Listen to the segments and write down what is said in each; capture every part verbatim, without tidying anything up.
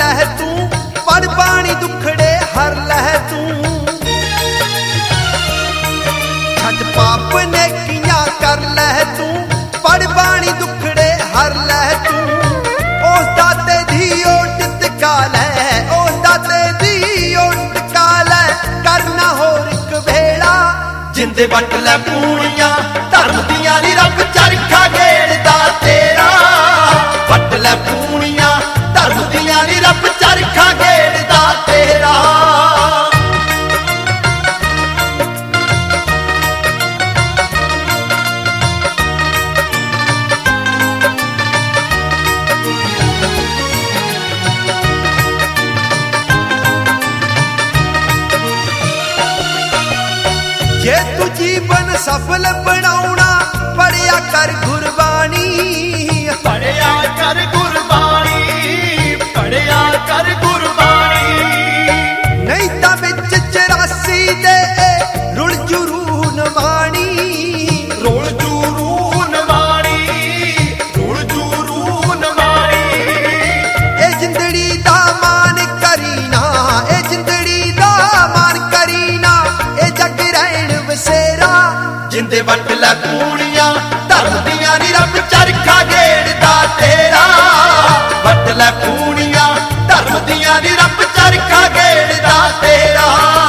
ਲੈ ਤੂੰ, ਪੜ ਬਾਣੀ ਦੁਖੜੇ ਹਰ ਲੈ ਤੂੰ। ਛੱਡ ਪਾਪ ਨੇਕੀਆਂ ਕਰ ਲੈ ਤੂੰ, ਪੜ ਬਾਣੀ ਦੁਖੜੇ ਹਰ ਲੈ ਤੂੰ। ਉਸ ਦਾਤੇ ਦੀ ਓਟ ਟਿਕਾ ਲੈ, ਉਸ ਦਾਤੇ ਦੀ ਓਟ ਟਿਕਾ ਲੈ, ਕਰਨਾ ਹੋਰ ਇੱਕ ਵੇਲਾ। ਜਿੰਦੇ ਵੱਟ ਲੈ ਪੂਣੀਆਂ, ਧਰਮ ਦੀਆਂ ਨੀ ਰੱਬ ਚਰਖਾ ਗੇੜਦਾ ਤੇਰਾ। ਵੱਟ ਲੈ ਪੂਣੀਆਂ, ਧਰਮ ਦੀਆਂ ਨੀ ਰੱਬ ਚਰਖਾ ਗੇੜਦਾ ਤੇਰਾ। ਜੇ ਤੂੰ ਜੀਵਨ ਸਫਲ ਬਣਾਉਣਾ, ਪੜਿਆ ਕਰ ਗੁਰਬਾਣੀ। ਪੜਿਆ ਕਰ ਗੁਰਬਾਣੀ, ਪੜਿਆ ਕਰ ਗੁਰਬਾਣੀ। ਨਹੀਂ ਤਾਂ ਵਿੱਚ ਚੁਰਾਸੀ ਦੇ ਰੁਲ ਜਰੂਨ ਬਾਣੀ। ਰੁਲ ਜਰੂਨ ਬਾਣੀ, ਰੁਲ ਜਰੂਨ ਬਾਣੀ। ਇਹ ਜਿੰਦੜੀ ਦਾ ਮਾਨ ਕਰੀ ਨਾ, ਇਹ ਜਿੰਦੜੀ ਦਾ ਮਾਨ ਕਰੀ ਨਾ, ਇਹ ਜੱਗ ਰਹਿਣ ਵਸੇਰਾ। ਜਿੰਦੇ ਵੱਟ ਲੈ ਪੂਣੀਆਂ, ਧਰਮ ਦੀਆਂ ਨੀ ਰੱਬ ਚਰਖਾ ਗੇੜਦਾ ਤੇਰਾ। ਵੱਟ ਲੈ ਪੂਣੀਆਂ, ਧਰਮ ਦੀਆਂ ਨੀ ਰੱਬ ਚਰਖਾ ਗੇੜਦਾ ਤੇਰਾ।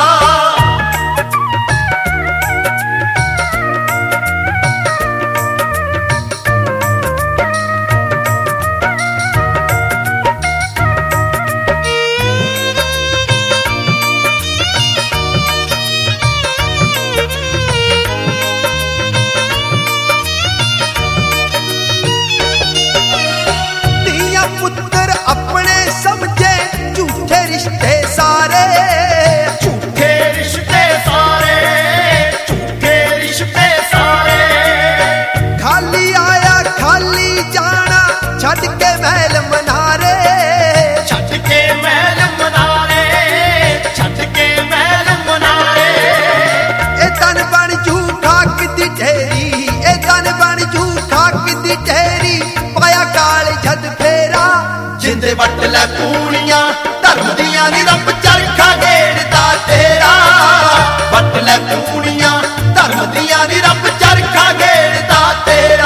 ਪੁੱਤਰ ਆਪਣੇ ਸਮਝੇ ਝੂਠੇ ਰਿਸ਼ਤੇ ਸਾਰੇ। ਝੂਠੇ ਰਿਸ਼ਤੇ ਸਾਰੇ, ਝੂਠੇ ਰਿਸ਼ਤੇ ਸਾਰੇ। ਖਾਲੀ ਆਇਆ ਖਾਲੀ ਜਾਣਾ, ਛੱਡ ਕੇ ਮਹਿਲ ਮਨਾਰੇ। ਛੱਡ ਕੇ ਮਹਿਲ ਮਨਾਰੇ, ਛੱਡ ਕੇ ਮਹਿਲ ਮਨਾਰੇ। ਇਹ ਤਨ ਬਣ ਜੂ ਖਾਕ ਦੀ ਢੇਰੀ, ਇਹ ਤਨ ਬਣ ਜੂ ਖਾਕ ਦੀ ਢੇਰੀ, ਪਾਇਆ ਕਾਲ ਜਦ ਫੇਰਾ। ਜਿੰਦੇ ਵੱਟ ਲੈ ਪੂਣੀਆਂ, ਧਰਮ ਦੀਆਂ ਨੀ ਰੱਬ ਚਰਖਾ ਗੇੜਦਾ ਤੇਰਾ। ਵੱਟ ਲੈ ਪੂਣੀਆਂ, ਧਰਮ ਦੀਆਂ ਨੀ ਰੱਬ ਚਰਖਾ ਗੇੜਦਾ ਤੇਰਾ।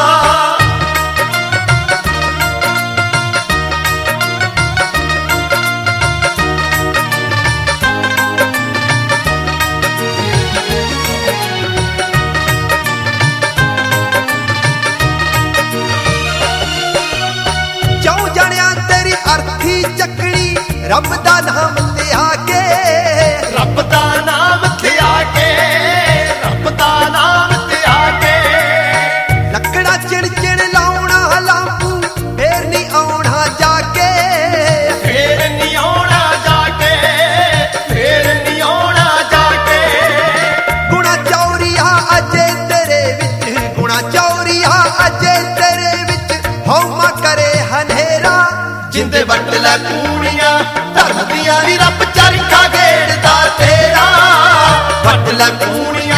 ਚੌ ਜਣਿਆਂ ਤੇਰੀ ਅਰਥੀ ਚੱਕਣੀ, ਰੱਬ ਦਾ ਨਾਮ ਲਿਆ ਕੇ। ਰੱਬ ਦਾ ਨਾਮ ਧਿਆ ਕੇ, ਰੱਬ ਦਾ ਨਾਮ ਧਿਆ ਕੇ। ਲੱਕੜਾ ਚਿਣ ਚਿਣ ਲਾਉਣਾ ਲਾਂਬੂ, ਫੇਰ ਨੀ ਆਉਣਾ ਜਾ ਕੇ। ਫੇਰ ਨੀ ਆਉਣਾ ਜਾ ਕੇ, ਫੇਰ ਨੀ ਆਉਣਾ ਜਾ ਕੇ। ਗੁਣਾ ਚੌਰੀਆ ਅਜੇ ਤੇਰੇ ਵਿੱਚ, ਗੁਣਾ ਚੌਰੀਆ ਅਜੇ ਤੇਰੇ ਵਿੱਚ, ਹਉਮਾ ਕਰੇ ਹਨੇਰਾ। ਜਿੰਦੇ ਵੱਟ ਲੈ ਪੂਣੀਆਂ, ਧਰਮ ਦੀਆਂ ਨੀ ਰੱਬ ਚਰਖਾ ਗੇੜਦਾ ਤੇਰਾ। ਵੱਟ ਲੈ ਪੂਣੀਆਂ,